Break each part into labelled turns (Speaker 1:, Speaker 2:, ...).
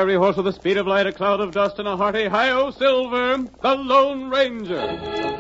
Speaker 1: fiery horse with the speed of light, a cloud of dust, and a hearty hi-yo Silver, the Lone Ranger.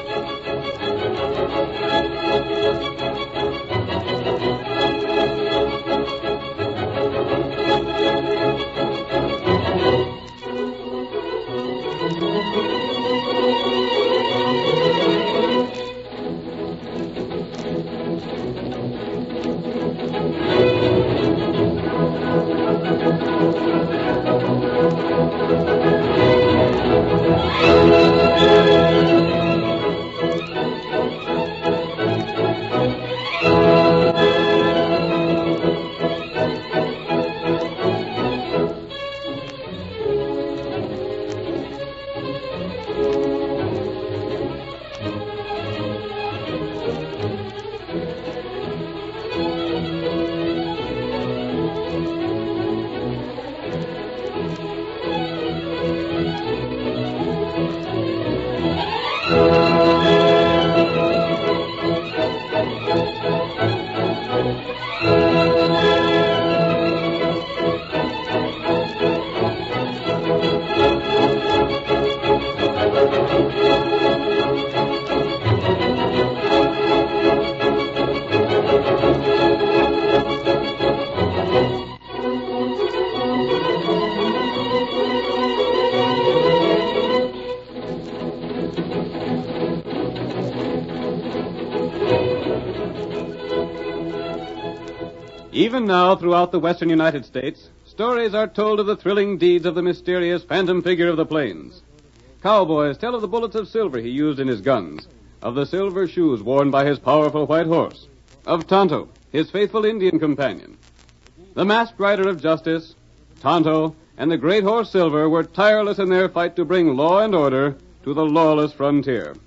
Speaker 1: Even now, throughout the western United States, stories are told of the thrilling deeds of the mysterious phantom figure of the plains. Cowboys tell of the bullets of silver he used in his guns, of the silver shoes worn by his powerful white horse, of Tonto, his faithful Indian companion. The masked rider of justice, Tonto, and the great horse Silver were tireless in their fight to bring law and order to the lawless frontier.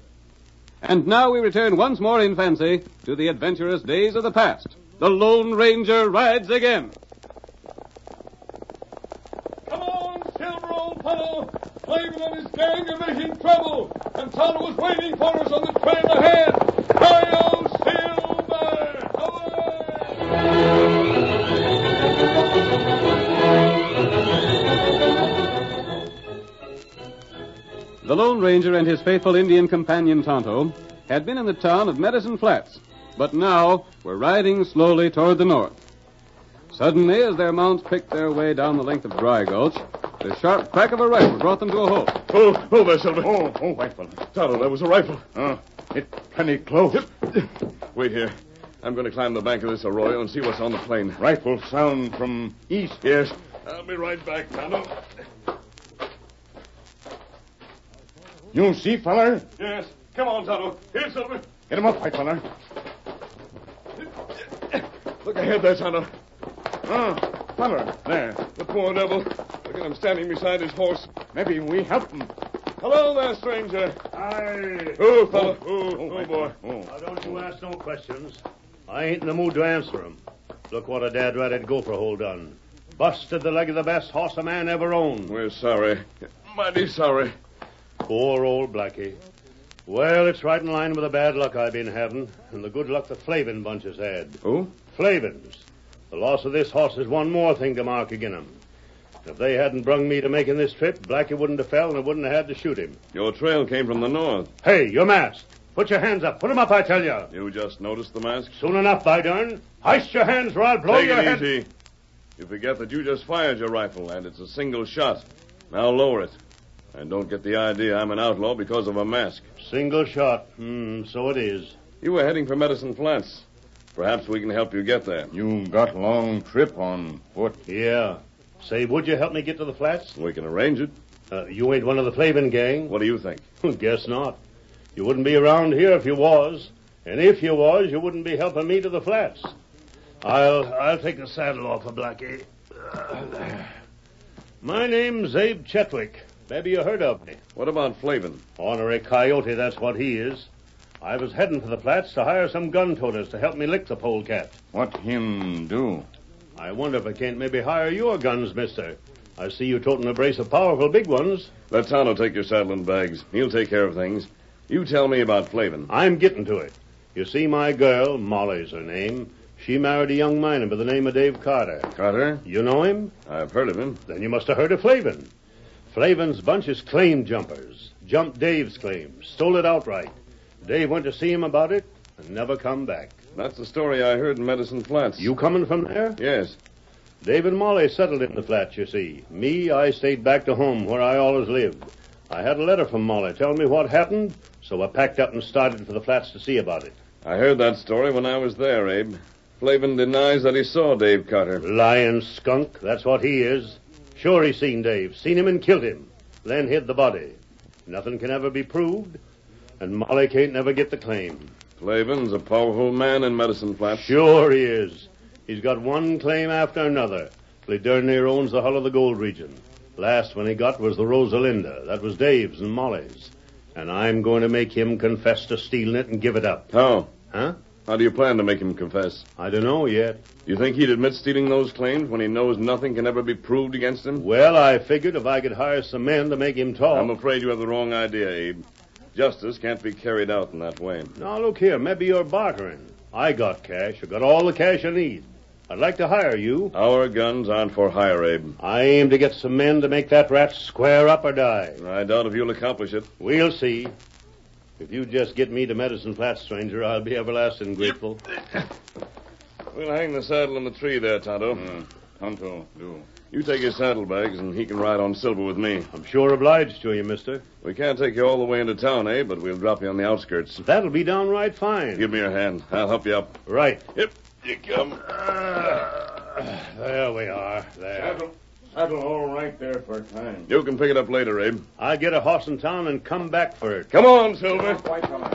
Speaker 1: And now we return once more in fancy to the adventurous days of the past. The Lone Ranger rides again.
Speaker 2: Come on, Silver, old fellow. Flavin and his gang are making trouble, and Tonto is waiting for us on the trail ahead. Hi-yo, Silver!
Speaker 1: The Lone Ranger and his faithful Indian companion Tonto had been in the town of Medicine Flats, but now were riding slowly toward the north. Suddenly, as their mounts picked their way down the length of Dry Gulch, the sharp crack of a rifle brought them to a halt.
Speaker 2: Oh, there, Silver.
Speaker 3: Oh, white fella.
Speaker 2: Tonto, that was a rifle.
Speaker 3: It's plenty close.
Speaker 2: Wait here. I'm going to climb the bank of this arroyo and see what's on the plain.
Speaker 3: Rifle sound from east.
Speaker 2: Yes. I'll be right back, Tonto.
Speaker 3: You see, feller?
Speaker 2: Yes. Come on, Tonto. Here, Silver.
Speaker 3: Get him up, white fella.
Speaker 2: Look ahead there, Tonto.
Speaker 3: Feller, there.
Speaker 2: The poor devil. Look at him standing beside his horse.
Speaker 3: Maybe we help him.
Speaker 2: Hello there, stranger.
Speaker 4: Aye.
Speaker 2: Oh, fella. Oh, boy.
Speaker 4: Now, don't you ask no questions. I ain't in the mood to answer 'em. Look what a dad ratted gopher hole done. Busted the leg of the best horse a man ever owned.
Speaker 2: We're sorry. Mighty sorry.
Speaker 4: Poor old Blackie. Well, it's right in line with the bad luck I've been having, and the good luck the Flavin bunch has had.
Speaker 2: Who?
Speaker 4: Flavins. The loss of this horse is one more thing to mark agin 'em. If they hadn't brung me to making this trip, Blackie wouldn't have fell and I wouldn't have had to shoot him.
Speaker 2: Your trail came from the north.
Speaker 4: Hey, you're masked. Put your hands up. Put 'em up, I tell you.
Speaker 2: You just noticed the mask?
Speaker 4: Soon enough, by darn. Heist your hands or I'll blow
Speaker 2: Take
Speaker 4: your
Speaker 2: it
Speaker 4: head.
Speaker 2: easy. You forget that you just fired your rifle, and it's a single shot. Now lower it. And don't get the idea I'm an outlaw because of a mask.
Speaker 4: Single shot. So it is.
Speaker 2: You were heading for Medicine Flats. Perhaps we can help you get there.
Speaker 3: You got a long trip on foot.
Speaker 4: Yeah. Say, would you help me get to the flats?
Speaker 2: We can arrange it.
Speaker 4: You ain't one of the Flavin gang?
Speaker 2: What do you think?
Speaker 4: Guess not. You wouldn't be around here if you was. And if you was, you wouldn't be helping me to the flats. I'll take the saddle off of Blackie. My name's Abe Chetwick. Maybe you heard of me.
Speaker 2: What about Flavin?
Speaker 4: Ornery coyote, that's what he is. I was heading for the flats to hire some gun-toters to help me lick the polecat.
Speaker 3: What him do?
Speaker 4: I wonder if I can't maybe hire your guns, mister. I see you toting a brace of powerful big ones.
Speaker 2: Let Tonto take your saddle and bags. He'll take care of things. You tell me about Flavin.
Speaker 4: I'm getting to it. You see, my girl, Molly's her name, She married a young miner by the name of Dave Carter.
Speaker 3: Carter?
Speaker 4: You know him?
Speaker 3: I've heard of him.
Speaker 4: Then you must have heard of Flavin. Flavin's bunch is claim jumpers. Jumped Dave's claim. Stole it outright. Dave went to see him about it and never come back.
Speaker 3: That's the story I heard in Medicine Flats.
Speaker 4: You coming from there?
Speaker 3: Yes.
Speaker 4: Dave and Molly settled in the flats, you see. Me, I stayed back to home where I always lived. I had a letter from Molly telling me what happened, so I packed up and started for the flats to see about it.
Speaker 3: I heard that story when I was there, Abe. Flavin denies that he saw Dave Carter.
Speaker 4: Lying skunk, that's what he is. Sure he seen Dave, seen him and killed him, then hid the body. Nothing can ever be proved, and Molly can't never get the claim.
Speaker 3: Flavin's a powerful man in Medicine Flats.
Speaker 4: Sure he is. He's got one claim after another, till he darn near owns the hull of the gold region. Last one he got was the Rosalinda. That was Dave's and Molly's. And I'm going to make him confess to stealing it and give it up.
Speaker 3: How?
Speaker 4: Huh?
Speaker 3: How do you plan to make him confess?
Speaker 4: I don't know yet.
Speaker 3: You think he'd admit stealing those claims when he knows nothing can ever be proved against him?
Speaker 4: Well, I figured if I could hire some men to make him talk.
Speaker 3: I'm afraid you have the wrong idea, Abe. Justice can't be carried out in that way.
Speaker 4: Now, look here. Maybe you're bartering. I got cash. I got all the cash I need. I'd like to hire you.
Speaker 3: Our guns aren't for hire, Abe.
Speaker 4: I aim to get some men to make that rat square up or die.
Speaker 3: I doubt if you'll accomplish it.
Speaker 4: We'll see. If you just get me to Medicine Flats, stranger, I'll be everlasting grateful.
Speaker 3: We'll hang the saddle in the tree there, Tonto.
Speaker 5: Tonto, do.
Speaker 3: You take his saddlebags, and he can ride on Silver with me.
Speaker 4: I'm sure obliged to you, mister.
Speaker 3: We can't take you all the way into town, Abe, but we'll drop you on the outskirts.
Speaker 4: That'll be downright fine.
Speaker 3: Give me your hand. I'll help you up.
Speaker 4: Right.
Speaker 3: Yep, you come.
Speaker 4: There we are. There.
Speaker 5: Saddle all right there for time.
Speaker 3: You can pick it up later, Abe.
Speaker 4: I'll get a horse in town and come back for it.
Speaker 3: Come on, Silver.
Speaker 5: White fella.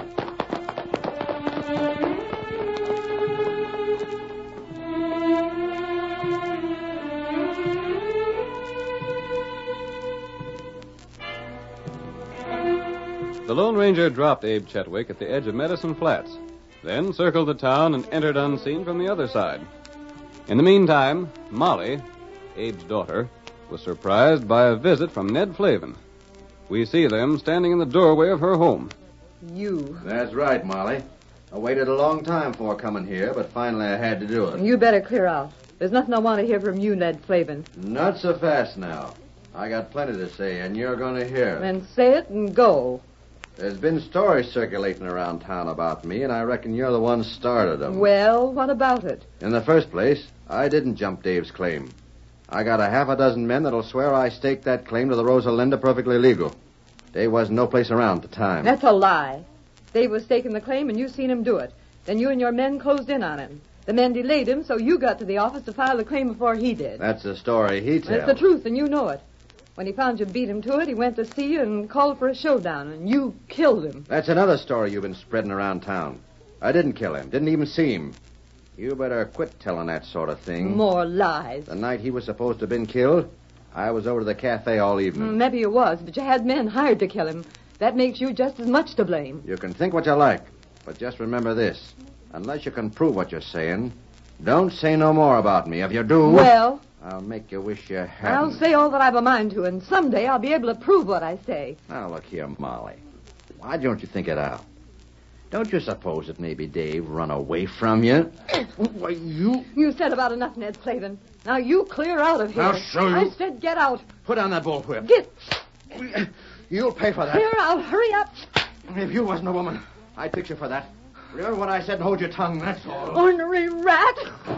Speaker 1: The Lone Ranger dropped Abe Chetwick at the edge of Medicine Flats, then circled the town and entered unseen from the other side. In the meantime, Molly, Abe's daughter, was surprised by a visit from Ned Flavin. We see them standing in the doorway of her home.
Speaker 6: You.
Speaker 7: That's right, Molly. I waited a long time before coming here, but finally I had to do it.
Speaker 6: You better clear out. There's nothing I want to hear from you, Ned Flavin.
Speaker 7: Not so fast now. I got plenty to say, and you're going to hear.
Speaker 6: Then say it and go.
Speaker 7: There's been stories circulating around town about me, and I reckon you're the one started them.
Speaker 6: Well, what about it?
Speaker 7: In the first place, I didn't jump Dave's claim. I got a half a dozen men that'll swear I staked that claim to the Rosalinda perfectly legal. Dave wasn't no place around at the time.
Speaker 6: That's a lie. Dave was staking the claim, and you seen him do it. Then you and your men closed in on him. The men delayed him, so you got to the office to file the claim before he did.
Speaker 7: That's the story he tells.
Speaker 6: That's the truth, and you know it. When he found you beat him to it, he went to see you and called for a showdown, and you killed him.
Speaker 7: That's another story you've been spreading around town. I didn't kill him. Didn't even see him. You better quit telling that sort of thing.
Speaker 6: More lies.
Speaker 7: The night he was supposed to have been killed, I was over to the cafe all evening.
Speaker 6: Maybe you was, but you had men hired to kill him. That makes you just as much to blame.
Speaker 7: You can think what you like, but just remember this. Unless you can prove what you're saying, don't say no more about me. If you do...
Speaker 6: Well...
Speaker 7: I'll make you wish you hadn't.
Speaker 6: I'll say all that I've a mind to, and someday I'll be able to prove what I say.
Speaker 7: Now, look here, Molly. Why don't you think it out? Don't you suppose that maybe Dave run away from you? Why, you...
Speaker 6: You said about enough, Ned Flavin. Now you clear out of here.
Speaker 7: I'll show you.
Speaker 6: I said get out.
Speaker 7: Put on that bullwhip.
Speaker 6: Get...
Speaker 7: You'll pay for that.
Speaker 6: Clear out. Hurry up.
Speaker 7: If you wasn't a woman, I'd fix you for that. Remember what I said and hold your tongue, that's all.
Speaker 6: Ornery rat.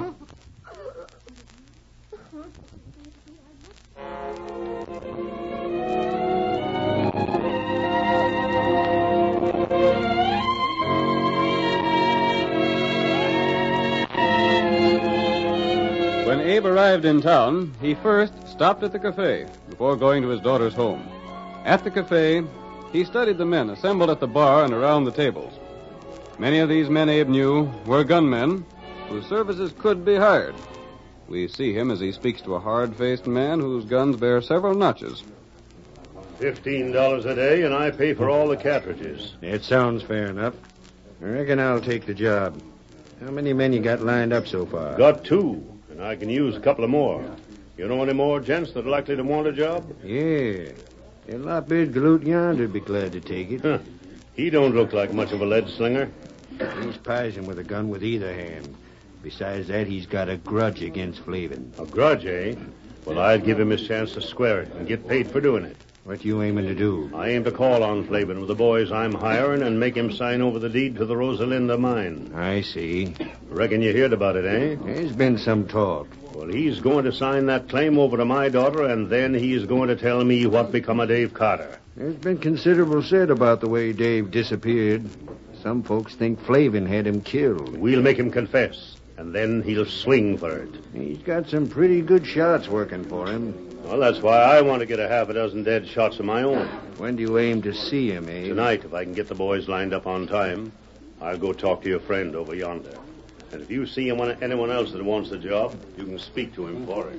Speaker 1: When Abe arrived in town, he first stopped at the cafe before going to his daughter's home. At the cafe, he studied the men assembled at the bar and around the tables. Many of these men Abe knew were gunmen whose services could be hired. We see him as he speaks to a hard-faced man whose guns bear several notches.
Speaker 4: $15 a day, and I pay for all the cartridges.
Speaker 8: That sounds fair enough. I reckon I'll take the job. How many men you got lined up so far?
Speaker 4: Got 2, and I can use a couple of more. You know any more gents that are likely to want a job?
Speaker 8: Yeah. That lop-eared galoot yonder'd be glad to take it.
Speaker 4: Huh. He don't look like much of a lead slinger.
Speaker 8: He's pizing with a gun with either hand. Besides that, he's got a grudge against Flavin.
Speaker 4: A grudge, eh? Well, I'd give him his chance to square it and get paid for doing it.
Speaker 8: What you aiming to do?
Speaker 4: I aim to call on Flavin with the boys I'm hiring and make him sign over the deed to the Rosalinda mine.
Speaker 8: I see.
Speaker 4: Reckon you heard about it, eh?
Speaker 8: There's been some talk.
Speaker 4: Well, he's going to sign that claim over to my daughter, and then he's going to tell me what become of Dave Carter.
Speaker 8: There's been considerable said about the way Dave disappeared. Some folks think Flavin had him killed.
Speaker 4: We'll make him confess, and then he'll swing for it.
Speaker 8: He's got some pretty good shots working for him.
Speaker 4: Well, that's why I want to get a half a dozen dead shots of my own.
Speaker 8: When do you aim to see him, eh?
Speaker 4: Tonight, if I can get the boys lined up on time, I'll go talk to your friend over yonder. And if you see anyone else that wants the job, you can speak to him for it.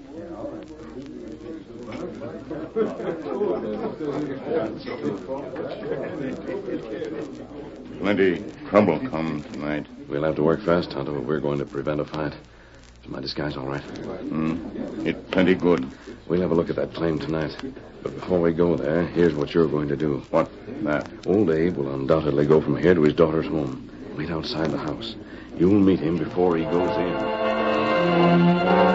Speaker 5: Plenty trouble come tonight.
Speaker 1: We'll have to work fast, Tonto, if we're going to prevent a fight. Is my disguise all right?
Speaker 5: It's plenty good.
Speaker 1: We'll have a look at that claim tonight. But before we go there, here's what you're going to do.
Speaker 5: What? That?
Speaker 1: Old Abe will undoubtedly go from here to his daughter's home. Wait outside the house. You'll meet him before he goes in.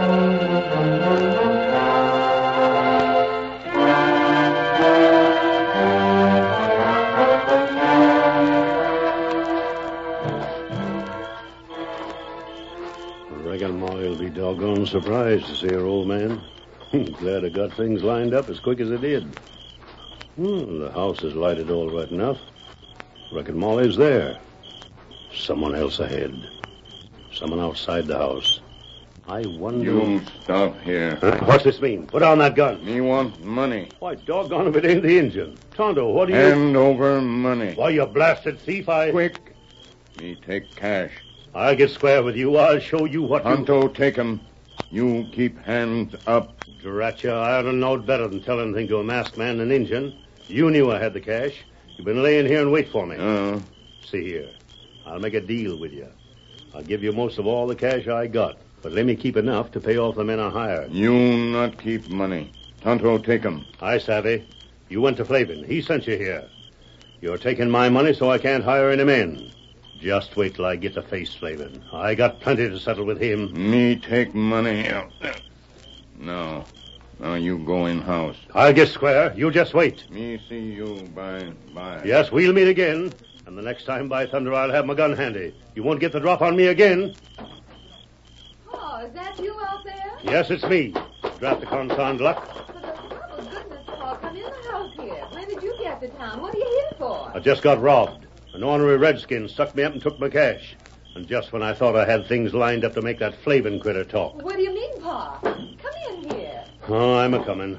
Speaker 4: Reckon Molly'll be doggone surprised to see her, old man. Glad I got things lined up as quick as I did. The house is lighted all right enough. Reckon Molly's there. Someone else ahead. Someone outside the house. I wonder...
Speaker 5: You stop here.
Speaker 4: What's this mean? Put on that gun.
Speaker 5: Me want money.
Speaker 4: Why, doggone if it ain't the Injun. Tonto, what do you...
Speaker 5: Hand over money.
Speaker 4: Why, you blasted thief,
Speaker 5: Quick. Me take cash.
Speaker 4: I'll get square with you. I'll show you what
Speaker 5: Tonto, take 'em. You keep hands up.
Speaker 4: Drat you, I ought to know better than tell anything to a masked man and an Injun. You knew I had the cash. You've been laying here and wait for me. See here. I'll make a deal with you. I'll give you most of all the cash I got, but let me keep enough to pay off the men I hired.
Speaker 5: You not keep money. Tonto, take 'em.
Speaker 4: I savvy. You went to Flavin. He sent you here. You're taking my money so I can't hire any men. Just wait till I get to face Flavin. I got plenty to settle with him.
Speaker 5: Me take money. No. Now you go in house.
Speaker 4: I'll get square. You just wait.
Speaker 5: Me see you by.
Speaker 4: Yes, we'll meet again. And the next time, by thunder, I'll have my gun handy. You won't get the drop on me again.
Speaker 6: Oh, is that you out there?
Speaker 4: Yes, it's me. Drop the confound luck.
Speaker 6: For the love of goodness, Paul, come in the house here. When did you get to town? What are you here for?
Speaker 4: I just got robbed. An ornery redskin stuck me up and took my cash. And just when I thought I had things lined up to make that Flavin critter talk.
Speaker 6: What do you mean, Pa? Come in here.
Speaker 4: Oh, I'm a-coming.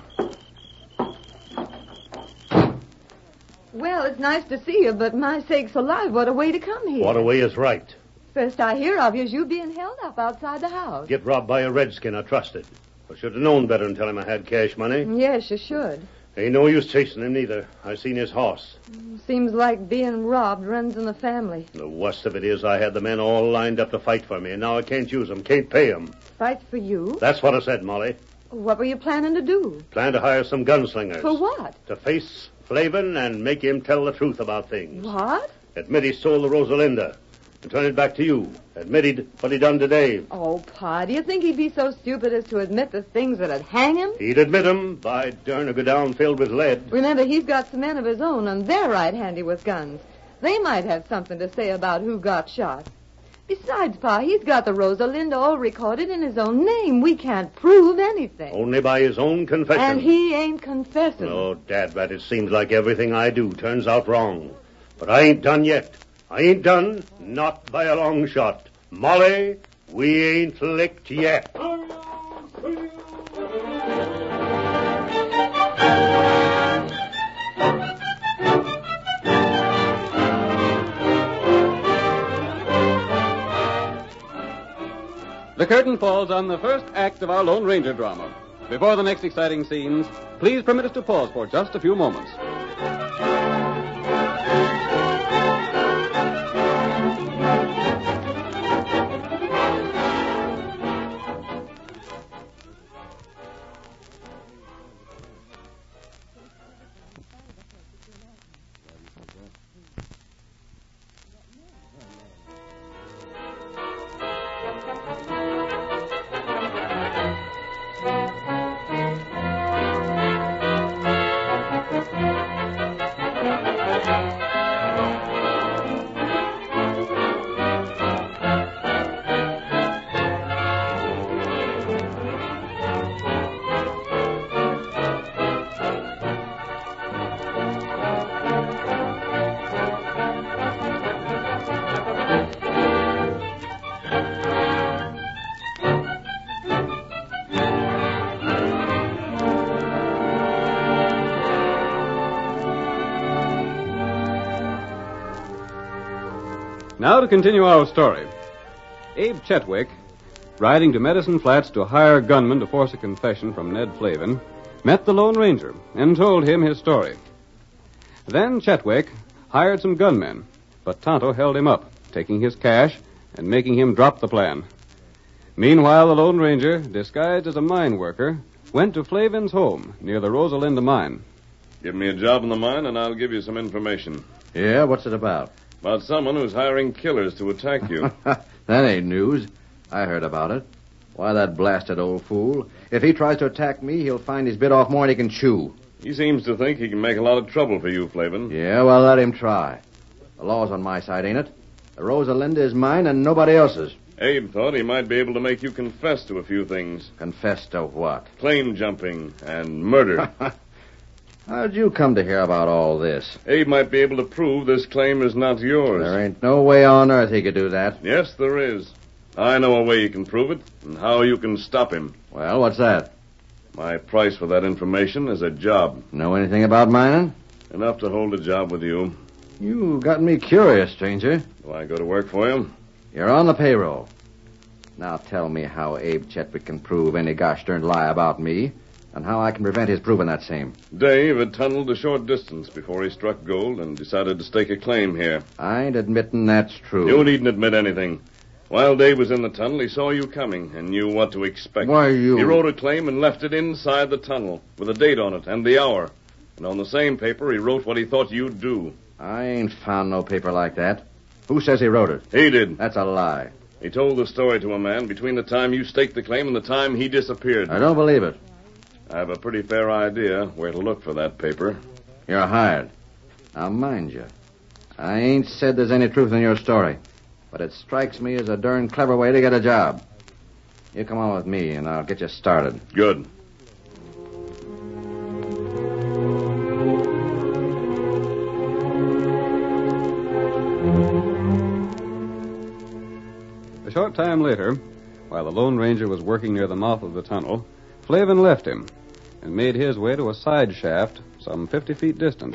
Speaker 6: Well, it's nice to see you, but my sakes alive, what a way to come here.
Speaker 4: What a way is right.
Speaker 6: First I hear of you is you being held up outside the house.
Speaker 4: Get robbed by a redskin I trusted. I should have known better than tell him I had cash money.
Speaker 6: Yes, you should.
Speaker 4: Ain't no use chasing him, neither. I seen his horse.
Speaker 6: Seems like being robbed runs in the family.
Speaker 4: The worst of it is I had the men all lined up to fight for me, and now I can't use them, can't pay them.
Speaker 6: Fight for you?
Speaker 4: That's what I said, Molly.
Speaker 6: What were you planning to do?
Speaker 4: Plan to hire some gunslingers.
Speaker 6: For what?
Speaker 4: To face Flavin and make him tell the truth about things.
Speaker 6: What?
Speaker 4: Admit he stole the Rosalinda. And turn it back to you. Admit what he done to Dave.
Speaker 6: Oh, Pa, do you think he'd be so stupid as to admit the things that'd hang him?
Speaker 4: He'd admit 'em. By darn, or go down filled with lead.
Speaker 6: Remember, he's got some men of his own, and they're right handy with guns. They might have something to say about who got shot. Besides, Pa, he's got the Rosalinda all recorded in his own name. We can't prove anything.
Speaker 4: Only by his own confession.
Speaker 6: And he ain't confessing.
Speaker 4: No, Dadrat, it seems like everything I do turns out wrong. But I ain't done yet. I ain't done, not by a long shot. Molly, we ain't licked yet.
Speaker 1: The curtain falls on the first act of our Lone Ranger drama. Before the next exciting scenes, please permit us to pause for just a few moments. Now to continue our story. Abe Chetwick, riding to Medicine Flats to hire a gunman to force a confession from Ned Flavin, met the Lone Ranger and told him his story. Then Chetwick hired some gunmen, but Tonto held him up, taking his cash and making him drop the plan. Meanwhile, the Lone Ranger, disguised as a mine worker, went to Flavin's home near the Rosalinda mine.
Speaker 3: Give me a job in the mine, and I'll give you some information.
Speaker 7: Yeah, what's it about?
Speaker 3: About someone who's hiring killers to attack you.
Speaker 7: That ain't news. I heard about it. Why, that blasted old fool. If he tries to attack me, he'll find he's bit off more than he can chew.
Speaker 3: He seems to think he can make a lot of trouble for you, Flavin.
Speaker 7: Yeah, well, let him try. The law's on my side, ain't it? The Rosalinda is mine and nobody else's.
Speaker 3: Abe thought he might be able to make you confess to a few things.
Speaker 7: Confess to what?
Speaker 3: Claim jumping and murder.
Speaker 7: How'd you come to hear about all this?
Speaker 3: Abe might be able to prove this claim is not yours.
Speaker 7: There ain't no way on earth he could do that.
Speaker 3: Yes, there is. I know a way you can prove it, and how you can stop him.
Speaker 7: Well, what's that?
Speaker 3: My price for that information is a job.
Speaker 7: Know anything about mining?
Speaker 3: Enough to hold a job with you.
Speaker 7: You got me curious, stranger.
Speaker 3: Do I go to work for you?
Speaker 7: You're on the payroll. Now tell me how Abe Chetwick can prove any gosh darned lie about me, and how I can prevent his proving that same.
Speaker 3: Dave had tunneled a short distance before he struck gold and decided to stake a claim here.
Speaker 7: I ain't admitting that's true.
Speaker 3: You needn't admit anything. While Dave was in the tunnel, he saw you coming and knew what to expect.
Speaker 7: Why, you...
Speaker 3: He wrote a claim and left it inside the tunnel with a date on it and the hour. And on the same paper, he wrote what he thought you'd do.
Speaker 7: I ain't found no paper like that. Who says he wrote it?
Speaker 3: He did.
Speaker 7: That's a lie.
Speaker 3: He told the story to a man between the time you staked the claim and the time he disappeared.
Speaker 7: I don't believe it.
Speaker 3: I have a pretty fair idea where to look for that paper.
Speaker 7: You're hired. Now, mind you, I ain't said there's any truth in your story, but it strikes me as a darn clever way to get a job. You come on with me, and I'll get you started.
Speaker 3: Good.
Speaker 1: A short time later, while the Lone Ranger was working near the mouth of the tunnel, Flavin left him and made his way to a side shaft some 50 feet distant.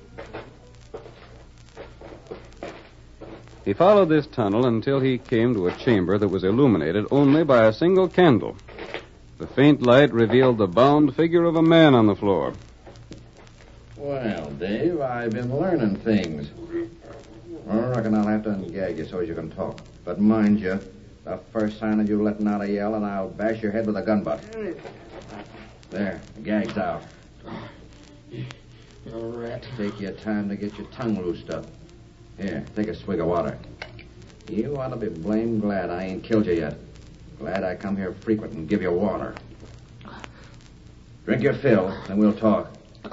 Speaker 1: He followed this tunnel until he came to a chamber that was illuminated only by a single candle. The faint light revealed the bound figure of a man on the floor.
Speaker 7: Well, Dave, I've been learning things. I reckon I'll have to ungag you so as you can talk. But mind you, the first sign of you letting out a yell, and I'll bash your head with a gun butt. There, the gag's out.
Speaker 5: You rat.
Speaker 7: Take your time to get your tongue loosed up. Here, take a swig of water. You ought to be blamed glad I ain't killed you yet. Glad I come here frequent and give you water. Drink your fill, and we'll talk.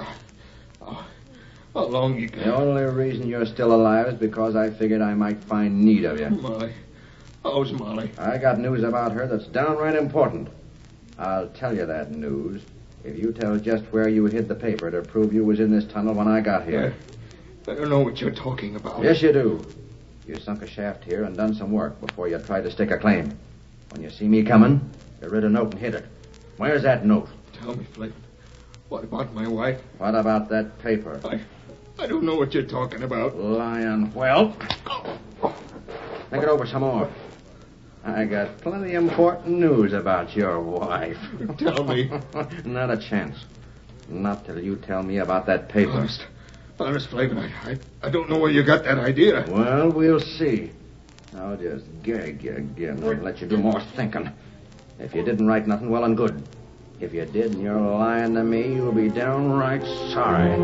Speaker 5: How long you
Speaker 7: The
Speaker 5: got?
Speaker 7: only reason you're still alive is because I figured I might find need of you.
Speaker 5: Molly. How's Molly?
Speaker 7: I got news about her that's downright important. I'll tell you that news if you tell just where you hid the paper to prove you was in this tunnel when I got here.
Speaker 5: I don't know what you're talking about.
Speaker 7: Yes, you do. You sunk a shaft here and done some work before you tried to stake a claim. When you see me coming, you read a note and hid it. Where's that note?
Speaker 5: Tell me, Flavin. What about my wife?
Speaker 7: What about that paper?
Speaker 5: I don't know what you're talking about.
Speaker 7: Lion whelp. Think it over some more. I got plenty important news about your wife.
Speaker 5: Tell me.
Speaker 7: Not a chance. Not till you tell me about that paper.
Speaker 5: Honest, Flavin, I don't know where you got that idea.
Speaker 7: Well, we'll see. I'll just gag you again and let you do more thinking. If you didn't write nothing, well and good. If you did and you're lying to me, you'll be downright sorry.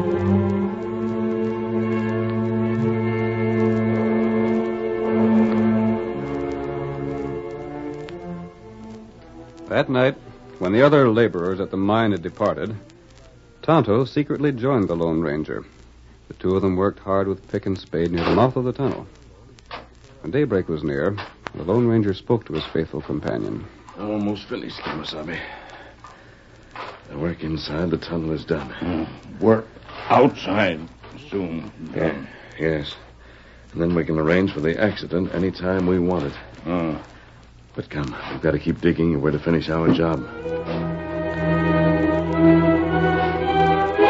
Speaker 1: That night, when the other laborers at the mine had departed, Tonto secretly joined the Lone Ranger. The two of them worked hard with pick and spade near the mouth of the tunnel. When daybreak was near, the Lone Ranger spoke to his faithful companion.
Speaker 3: Almost finished, Kemosabe. The work inside the tunnel is done.
Speaker 5: We're outside soon.
Speaker 3: Yeah. Yes. And then we can arrange for the accident any time we want it. But come, we've got to keep digging and we're to finish our job.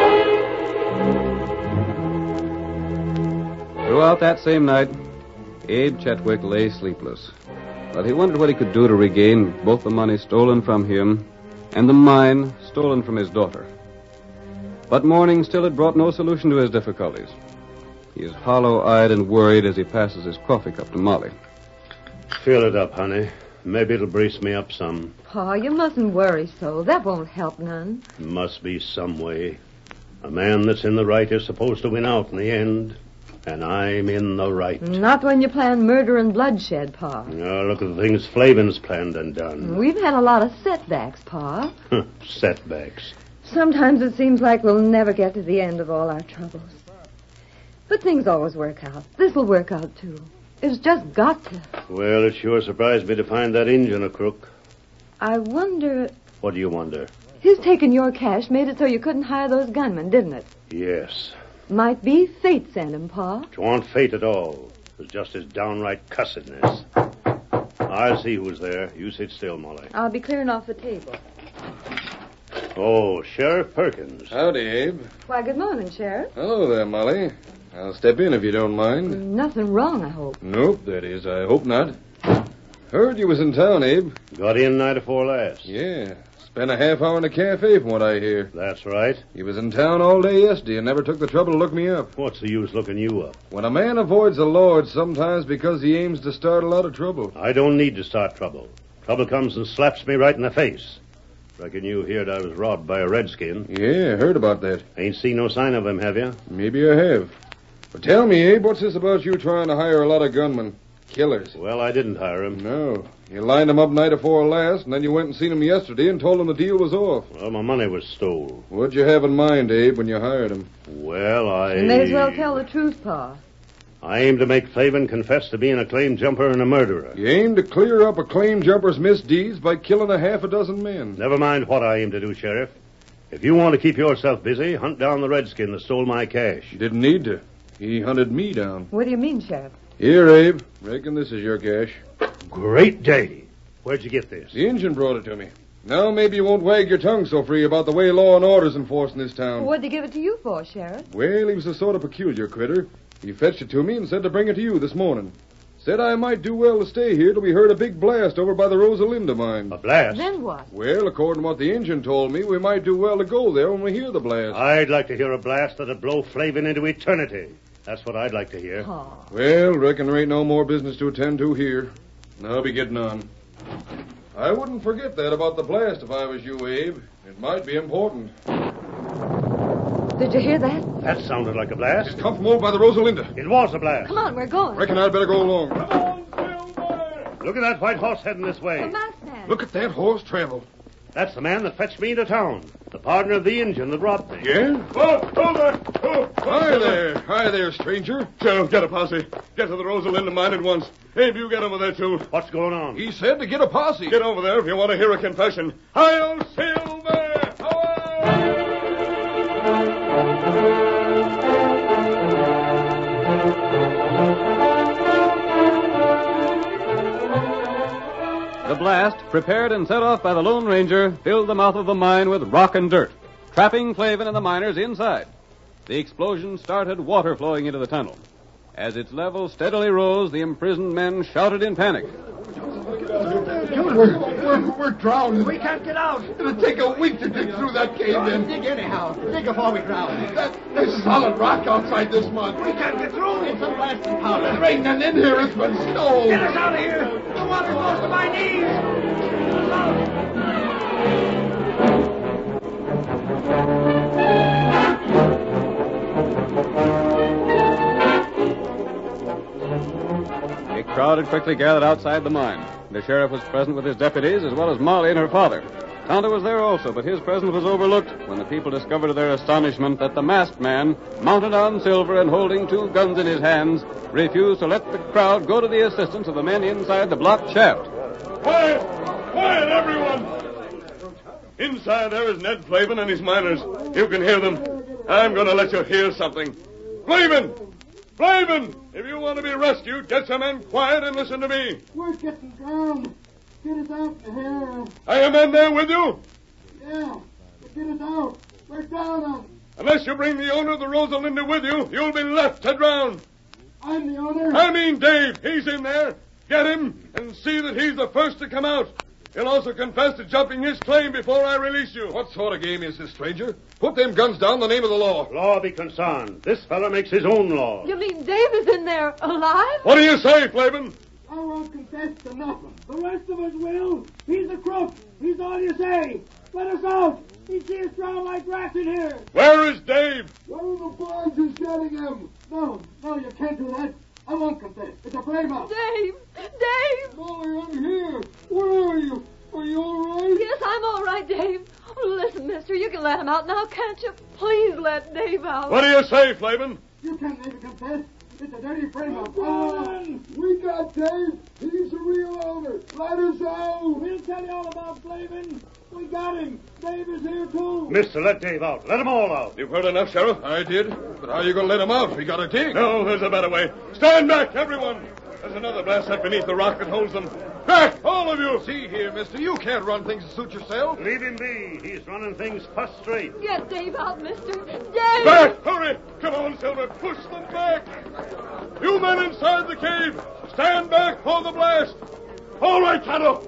Speaker 1: Throughout that same night, Abe Chetwick lay sleepless. But he wondered what he could do to regain both the money stolen from him and the mine stolen from his daughter. But morning still had brought no solution to his difficulties. He is hollow-eyed and worried as he passes his coffee cup to Molly.
Speaker 4: Fill it up, honey. Maybe it'll brace me up some.
Speaker 6: Pa, you mustn't worry so. That won't help none.
Speaker 4: Must be some way. A man that's in the right is supposed to win out in the end. And I'm in the right.
Speaker 6: Not when you plan murder and bloodshed, Pa.
Speaker 4: Oh, look at the things Flavin's planned and done.
Speaker 6: We've had a lot of setbacks, Pa.
Speaker 4: Setbacks.
Speaker 6: Sometimes it seems like we'll never get to the end of all our troubles. But things always work out. This'll work out, too. It's just got to.
Speaker 4: Well, it sure surprised me to find that Injun a crook.
Speaker 6: I wonder...
Speaker 4: What do you wonder?
Speaker 6: His taking your cash made it so you couldn't hire those gunmen, didn't it?
Speaker 4: Yes.
Speaker 6: Might be fate sent him, Pa.
Speaker 4: It wasn't fate at all. It was just his downright cussedness. I'll see who's there. You sit still, Molly.
Speaker 6: I'll be clearing off the table.
Speaker 4: Oh, Sheriff Perkins.
Speaker 3: Howdy, Abe.
Speaker 6: Why, good morning, Sheriff.
Speaker 3: Hello there, Molly. I'll step in if you don't mind.
Speaker 6: Nothing wrong, I hope.
Speaker 3: Nope, that is, I hope not. Heard you was in town, Abe.
Speaker 4: Got in night afore last.
Speaker 3: Yeah. Spent a half hour in a cafe from what I hear.
Speaker 4: That's right.
Speaker 3: He was in town all day yesterday and never took the trouble to look me up.
Speaker 4: What's the use looking you up?
Speaker 3: When a man avoids the law, it's sometimes because he aims to start a lot of trouble.
Speaker 4: I don't need to start trouble. Trouble comes and slaps me right in the face. Reckon you heard I was robbed by a redskin.
Speaker 3: Yeah, heard about that.
Speaker 4: Ain't seen no sign of him, have you?
Speaker 3: Maybe I have. But tell me, Abe, what's this about you trying to hire a lot of gunmen? Killers.
Speaker 4: Well, I didn't hire him.
Speaker 3: No. You lined them up night afore last, and then you went and seen him yesterday and told him the deal was off.
Speaker 4: Well, my money was stole.
Speaker 3: What'd you have in mind, Abe, when you hired him?
Speaker 4: Well,
Speaker 6: You may as well tell the truth, Pa.
Speaker 4: I aim to make Flavin confess to being a claim jumper and a murderer.
Speaker 3: You aim to clear up a claim jumper's misdeeds by killing a half a dozen men.
Speaker 4: Never mind what I aim to do, Sheriff. If you want to keep yourself busy, hunt down the redskin that stole my cash.
Speaker 3: Didn't need to. He hunted me down.
Speaker 6: What do you mean, Sheriff?
Speaker 3: Here, Abe. Reckon this is your cash.
Speaker 4: Great day. Where'd you get this?
Speaker 3: The engine brought it to me. Now maybe you won't wag your tongue so free about the way law and order's enforced in this town.
Speaker 6: What'd he give it to you for, Sheriff?
Speaker 3: Well, he was a sort of peculiar critter. He fetched it to me and said to bring it to you this morning. Said I might do well to stay here till we heard a big blast over by the Rosalinda mine.
Speaker 4: A blast?
Speaker 6: Then what?
Speaker 3: Well, according to what the engine told me, we might do well to go there when we hear the blast.
Speaker 4: I'd like to hear a blast that'd blow Flavin into eternity. That's what I'd like to hear.
Speaker 6: Oh.
Speaker 3: Well, reckon there ain't no more business to attend to here. I'll be getting on. I wouldn't forget that about the blast if I was you, Abe. It might be important.
Speaker 6: Did you hear that?
Speaker 4: That sounded like a blast.
Speaker 3: It's come from over by the Rosalinda.
Speaker 4: It was a blast.
Speaker 6: Come on, we're going.
Speaker 3: Reckon I'd better go along.
Speaker 2: Come on, Silver!
Speaker 4: Look at that white horse heading this way.
Speaker 6: The masked man.
Speaker 3: Look at that horse travel.
Speaker 4: That's the man that fetched me into town. The partner of the engine that robbed me.
Speaker 3: Yeah? Hi there, stranger.
Speaker 2: Sheriff, get a posse. Get to the Rosalinda mine at once. Abe, you get over there, too.
Speaker 4: What's going on?
Speaker 3: He said to get a posse.
Speaker 2: Get over there if you want to hear a confession. Hi-yo, Silver!
Speaker 1: The blast, prepared and set off by the Lone Ranger, filled the mouth of the mine with rock and dirt, trapping Flavin and the miners inside. The explosion started water flowing into the tunnel. As its level steadily rose, the imprisoned men shouted in panic.
Speaker 9: We're drowned. We can't get out. It'll take a week to dig through that cave in.
Speaker 10: Dig anyhow. Dig before we drown.
Speaker 9: There's solid rock outside this mud.
Speaker 10: We can't get through. It's a blasting powder.
Speaker 9: It's raining in here. It's been snow.
Speaker 10: Get us out of here. The water goes to my knees. Get us out.
Speaker 1: A crowd had quickly gathered outside the mine. The sheriff was present with his deputies, as well as Molly and her father. Tonto was there also, but his presence was overlooked when the people discovered to their astonishment that the masked man, mounted on Silver and holding two guns in his hands, refused to let the crowd go to the assistance of the men inside the blocked shaft.
Speaker 2: Quiet! Quiet, everyone! Inside there is Ned Flavin and his miners. You can hear them. I'm going to let you hear something. Flavin! Flavin! If you want to be rescued, get some men quiet and listen to me.
Speaker 11: We're getting drowned. Get us out of here.
Speaker 2: Are your men there with you?
Speaker 11: Yeah, get us out. We're drowning.
Speaker 2: Unless you bring the owner of the Rosalinda with you, you'll be left to drown.
Speaker 11: I'm the owner.
Speaker 2: I mean Dave. He's in there. Get him and see that he's the first to come out. He'll also confess to jumping his claim before I release you.
Speaker 3: What sort of game is this, stranger? Put them guns down in the name of the law.
Speaker 4: Law be concerned. This fella makes his own law.
Speaker 6: You mean Dave is in there alive?
Speaker 2: What do you say, Flavin?
Speaker 11: I won't confess to nothing. The rest of us will. He's a crook. He's all you say. Let us out. He see us drown like rats in here.
Speaker 2: Where is Dave?
Speaker 11: One of the boys is getting him. No, you can't do that. I won't confess. It's a frame-up.
Speaker 6: Dave! Dave!
Speaker 11: Molly, I'm here. Where are you? Are you all right?
Speaker 6: Yes, I'm all right, Dave. Listen, mister, you can let him out now, can't you? Please let Dave out.
Speaker 2: What do you say, Flavin?
Speaker 11: You can't make it confess. It's a dirty frame-up. We got Dave. He's the real owner. Let us out. We'll tell you all about Flavin. We got him. Dave is here, too.
Speaker 4: Mister, let Dave out. Let them all out.
Speaker 2: You've heard enough, Sheriff?
Speaker 3: I did. But how are you going to let him out? We got a dig.
Speaker 2: No, there's a better way. Stand back, everyone. There's another blast set beneath the rock that holds them. Back, all of you.
Speaker 3: See here, mister. You can't run things to suit yourself.
Speaker 4: Leave him be. He's running things first straight.
Speaker 6: Get Dave out, mister. Dave!
Speaker 2: Back! Hurry! Come on, Silver. Push them back. You men inside the cave, stand back for the blast. All right, Tonto.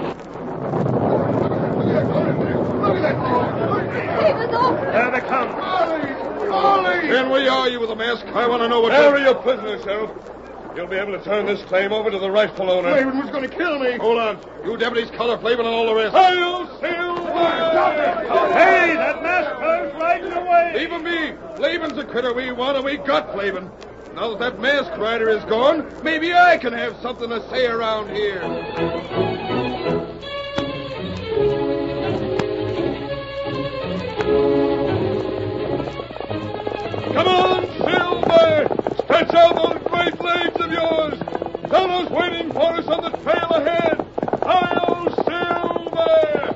Speaker 3: Look at that.
Speaker 6: Dave is off.
Speaker 4: There they come.
Speaker 3: Molly! Then we are you with a mask. I want to know what...
Speaker 2: Carry your prisoner, Sheriff. You'll be able to turn this claim over to the rightful owner.
Speaker 3: Flavin was going to kill me. Hold on. You deputies color Flavin and all the rest.
Speaker 2: Hail, Silver!
Speaker 4: Hey, that mask fellow's riding away.
Speaker 3: Leave him be. Flavin's the critter we want, and we got Flavin. Now that masked rider is gone, maybe I can have something to say around here.
Speaker 2: Come on, Silver! Stretch out those great legs of yours! Tonto's waiting for us on the trail ahead! Hi-yo, Silver!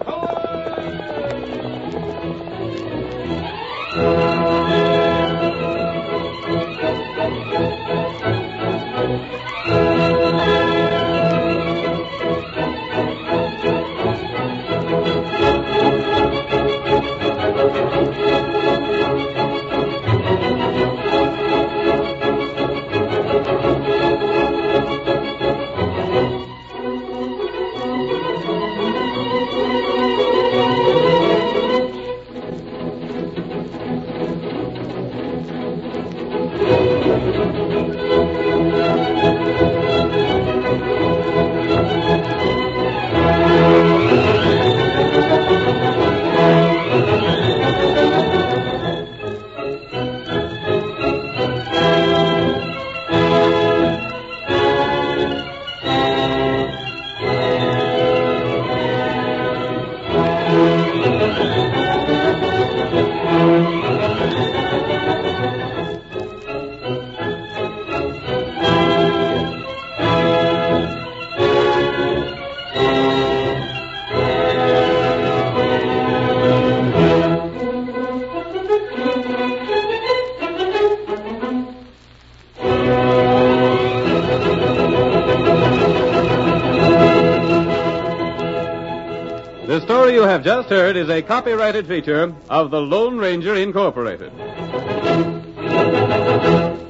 Speaker 2: The story you have just heard is a copyrighted feature of the Lone Ranger Incorporated.